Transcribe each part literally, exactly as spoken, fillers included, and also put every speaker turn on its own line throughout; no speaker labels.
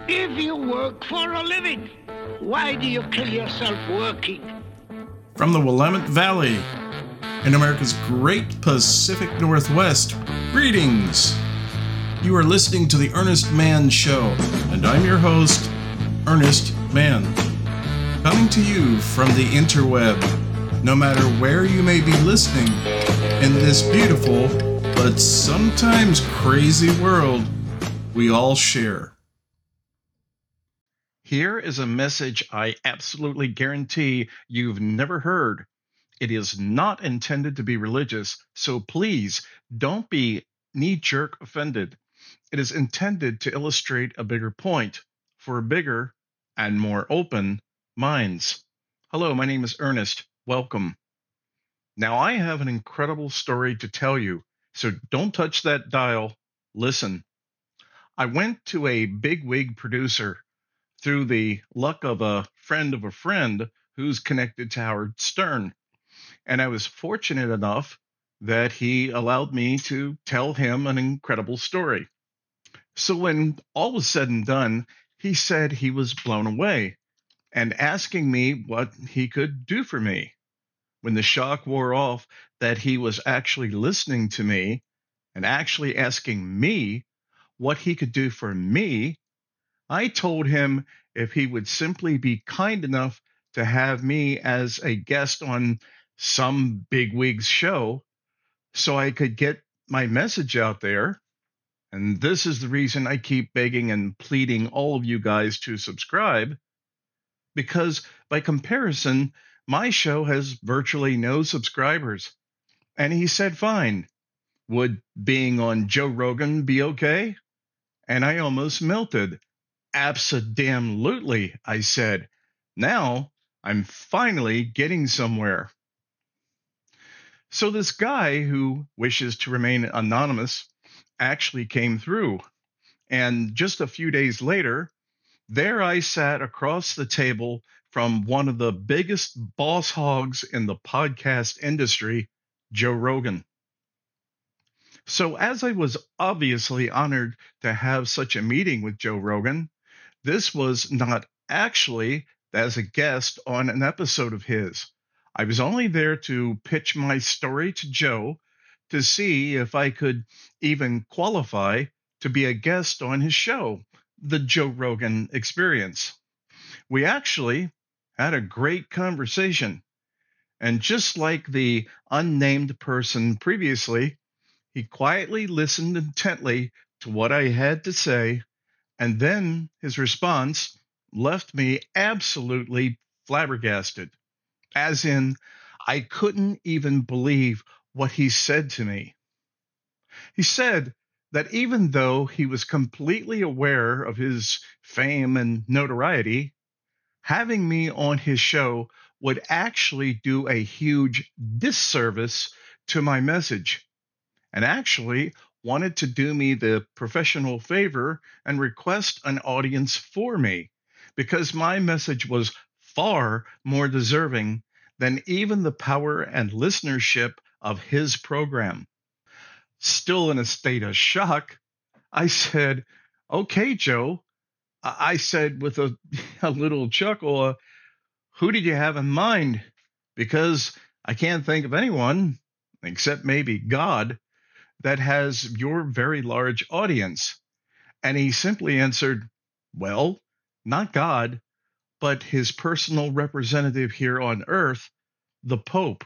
If you work for a living, why do you kill yourself working?
From the Willamette Valley in America's great Pacific Northwest, greetings! You are listening to the Ernest Mann Show, and I'm your host, Ernest Mann. Coming to you from the interweb, no matter where you may be listening in this beautiful, but sometimes crazy world we all share. Here is a message I absolutely guarantee you've never heard. It is not intended to be religious, so please don't be knee-jerk offended. It is intended to illustrate a bigger point for bigger and more open minds. Hello, my name is Ernest. Welcome. Now, I have an incredible story to tell you, so don't touch that dial. Listen. I went to a bigwig producer through the luck of a friend of a friend who's connected to Howard Stern. And I was fortunate enough that he allowed me to tell him an incredible story. So when all was said and done, he said he was blown away and asking me what he could do for me. When the shock wore off that he was actually listening to me and actually asking me what he could do for me, I told him if he would simply be kind enough to have me as a guest on some bigwig's show so I could get my message out there. And this is the reason I keep begging and pleading all of you guys to subscribe, because by comparison, my show has virtually no subscribers. And he said, fine. Would being on Joe Rogan be okay? And I almost melted. Abso-damn-lutely, I said. Now I'm finally getting somewhere. So this guy who wishes to remain anonymous actually came through. And just a few days later, there I sat across the table from one of the biggest boss hogs in the podcast industry, Joe Rogan. So as I was obviously honored to have such a meeting with Joe Rogan, this was not actually as a guest on an episode of his. I was only there to pitch my story to Joe to see if I could even qualify to be a guest on his show, The Joe Rogan Experience. We actually had a great conversation. And just like the unnamed person previously, he quietly listened intently to what I had to say, and then his response left me absolutely flabbergasted. As in, I couldn't even believe what he said to me. He said that even though he was completely aware of his fame and notoriety, having me on his show would actually do a huge disservice to my message, and actually wanted to do me the professional favor and request an audience for me, because my message was far more deserving than even the power and listenership of his program. Still in a state of shock, I said, okay, Joe. I said with a, a little chuckle, uh, who did you have in mind? Because I can't think of anyone, except maybe God, that has your very large audience. And he simply answered, well, not God, but his personal representative here on earth, the Pope.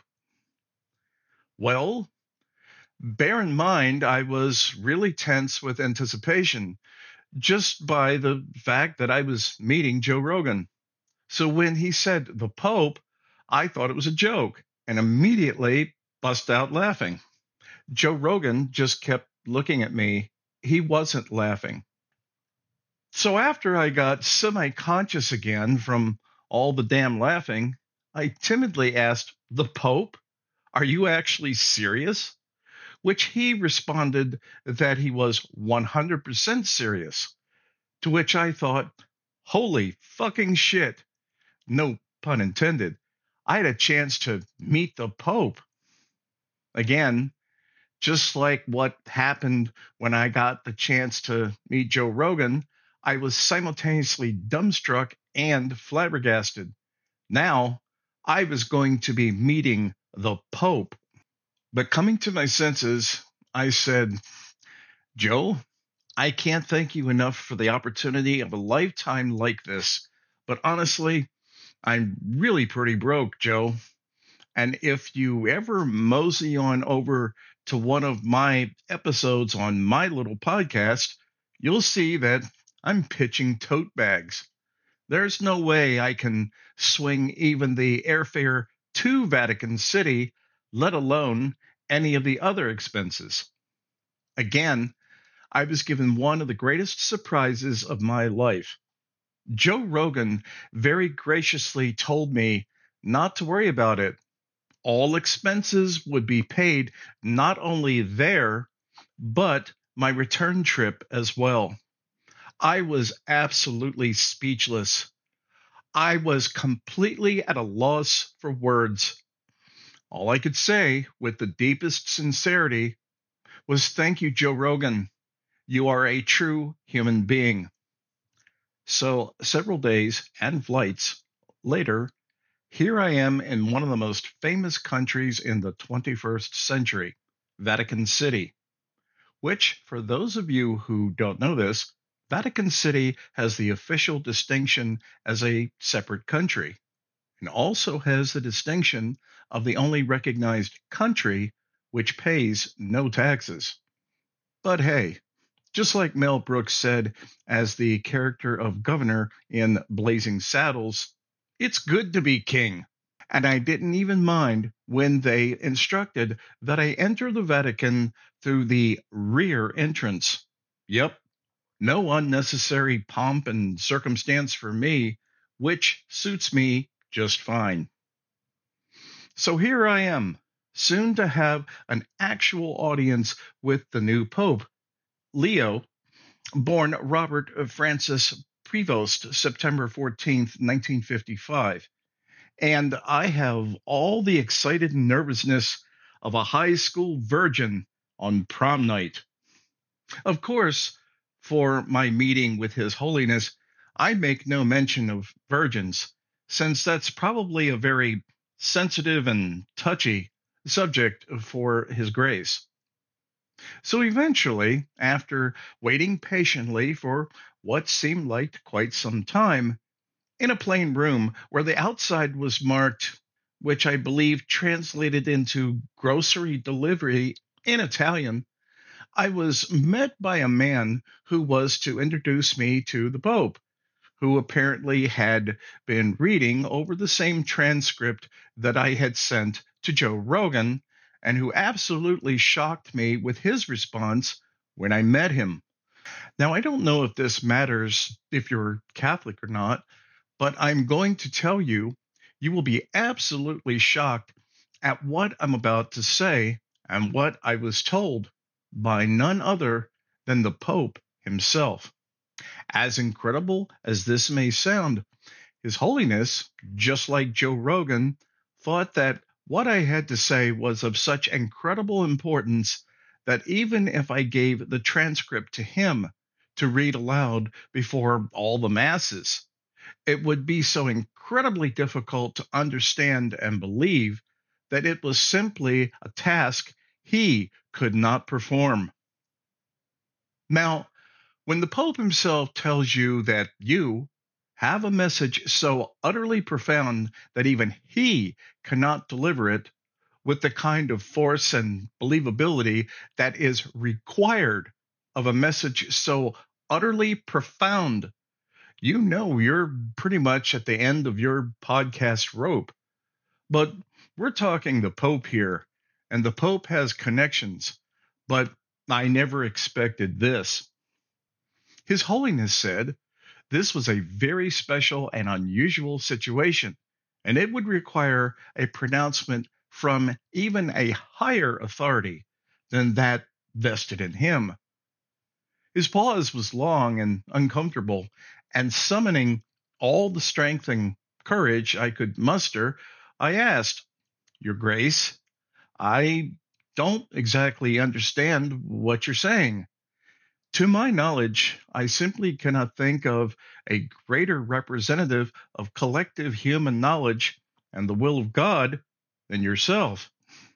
Well, bear in mind, I was really tense with anticipation just by the fact that I was meeting Joe Rogan. So when he said the Pope, I thought it was a joke and immediately bust out laughing. Joe Rogan just kept looking at me. He wasn't laughing. So after I got semi-conscious again from all the damn laughing, I timidly asked, the Pope, are you actually serious? Which he responded that he was one hundred percent serious. To which I thought, holy fucking shit. No pun intended. I had a chance to meet the Pope. Again, just like what happened when I got the chance to meet Joe Rogan, I was simultaneously dumbstruck and flabbergasted. Now, I was going to be meeting the Pope. But coming to my senses, I said, Joe, I can't thank you enough for the opportunity of a lifetime like this. But honestly, I'm really pretty broke, Joe. And if you ever mosey on over to one of my episodes on my little podcast, you'll see that I'm pitching tote bags. There's no way I can swing even the airfare to Vatican City, let alone any of the other expenses. Again, I was given one of the greatest surprises of my life. Joe Rogan very graciously told me not to worry about it. All expenses would be paid not only there, but my return trip as well. I was absolutely speechless. I was completely at a loss for words. All I could say, with the deepest sincerity, was thank you, Joe Rogan. You are a true human being. So, several days and flights later, here I am in one of the most famous countries in the twenty-first century, Vatican City, which, for those of you who don't know this, Vatican City has the official distinction as a separate country and also has the distinction of the only recognized country which pays no taxes. But hey, just like Mel Brooks said as the character of Governor in Blazing Saddles, it's good to be king. And I didn't even mind when they instructed that I enter the Vatican through the rear entrance. Yep, no unnecessary pomp and circumstance for me, which suits me just fine. So here I am, soon to have an actual audience with the new Pope, Leo, born Robert Francis Prevost, September fourteenth, nineteen fifty-five. And I have all the excited nervousness of a high school virgin on prom night. Of course, for my meeting with His Holiness, I make no mention of virgins, since that's probably a very sensitive and touchy subject for His Grace. So eventually, after waiting patiently for what seemed like quite some time, in a plain room where the outside was marked, which I believe translated into grocery delivery in Italian, I was met by a man who was to introduce me to the Pope, who apparently had been reading over the same transcript that I had sent to Joe Rogan, and who absolutely shocked me with his response when I met him. Now, I don't know if this matters if you're Catholic or not, but I'm going to tell you, you will be absolutely shocked at what I'm about to say and what I was told by none other than the Pope himself. As incredible as this may sound, His Holiness, just like Joe Rogan, thought that what I had to say was of such incredible importance that even if I gave the transcript to him to read aloud before all the masses, it would be so incredibly difficult to understand and believe that it was simply a task he could not perform. Now, when the Pope himself tells you that you have a message so utterly profound that even he cannot deliver it with the kind of force and believability that is required of a message so utterly profound, you know you're pretty much at the end of your podcast rope. But we're talking the Pope here, and the Pope has connections, but I never expected this. His Holiness said this was a very special and unusual situation, and it would require a pronouncement from even a higher authority than that vested in him. His pause was long and uncomfortable, and summoning all the strength and courage I could muster, I asked, Your Grace, I don't exactly understand what you're saying. To my knowledge, I simply cannot think of a greater representative of collective human knowledge and the will of God than yourself.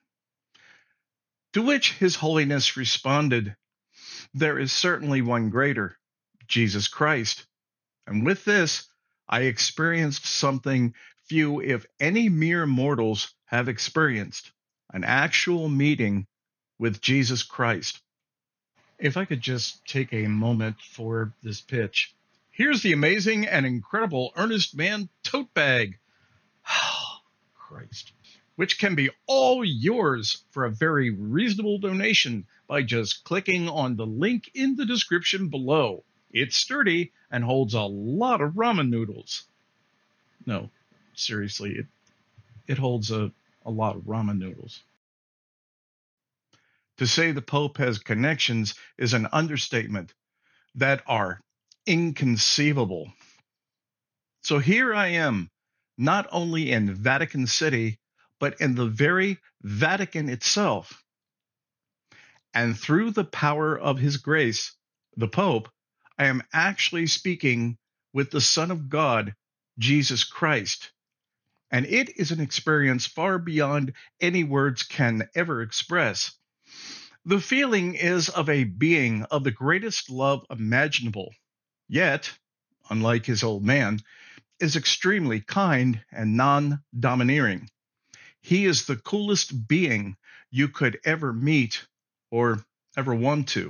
To which His Holiness responded, "There is certainly one greater, Jesus Christ. And with this, I experienced something few, if any, mere mortals have experienced, an actual meeting with Jesus Christ." If I could just take a moment for this pitch. Here's the amazing and incredible Ernest Mann tote bag. Christ. Which can be all yours for a very reasonable donation by just clicking on the link in the description below. It's sturdy and holds a lot of ramen noodles. No, seriously, it, it holds a, a lot of ramen noodles. To say the Pope has connections is an understatement that are inconceivable. So here I am, not only in Vatican City, but in the very Vatican itself. And through the power of His grace, the Pope, I am actually speaking with the Son of God, Jesus Christ. And it is an experience far beyond any words can ever express. The feeling is of a being of the greatest love imaginable, yet, unlike his old man, is extremely kind and non-domineering. He is the coolest being you could ever meet or ever want to.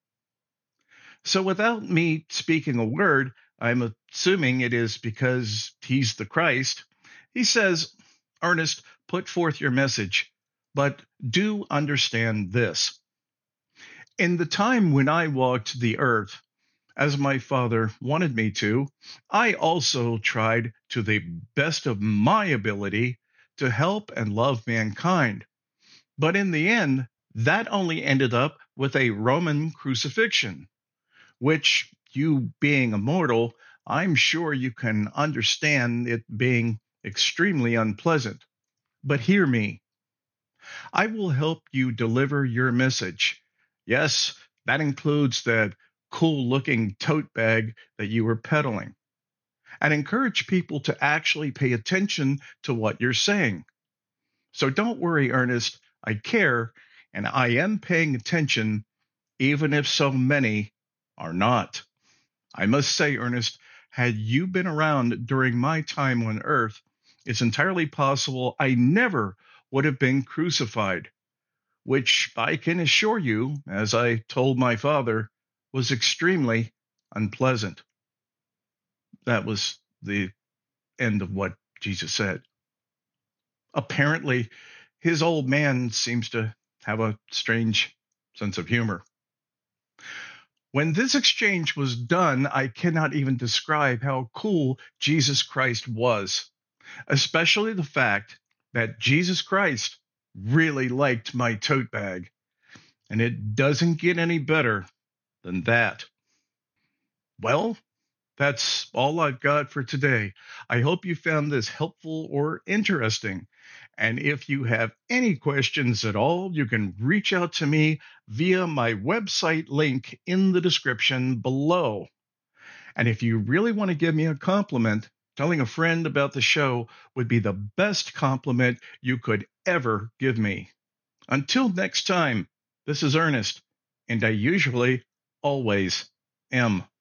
So without me speaking a word, I'm assuming it is because he's the Christ. He says, "Ernest, put forth your message, but do understand this. In the time when I walked the earth, as my Father wanted me to, I also tried to the best of my ability to help and love mankind. But in the end, that only ended up with a Roman crucifixion, which, you being a mortal, I'm sure you can understand it being extremely unpleasant. But hear me. I will help you deliver your message. Yes, that includes that cool-looking tote bag that you were peddling, and encourage people to actually pay attention to what you're saying. So don't worry, Ernest. I care, and I am paying attention, even if so many are not. I must say, Ernest, had you been around during my time on earth, it's entirely possible I never would have been crucified, which I can assure you, as I told my father, was extremely unpleasant." That was the end of what Jesus said. Apparently, his old man seems to have a strange sense of humor. When this exchange was done, I cannot even describe how cool Jesus Christ was, especially the fact that Jesus Christ really liked my tote bag. And it doesn't get any better than that. Well, that's all I've got for today. I hope you found this helpful or interesting. And if you have any questions at all, you can reach out to me via my website link in the description below. And if you really want to give me a compliment, telling a friend about the show would be the best compliment you could ever give me. Until next time, this is Ernest, and I usually always am.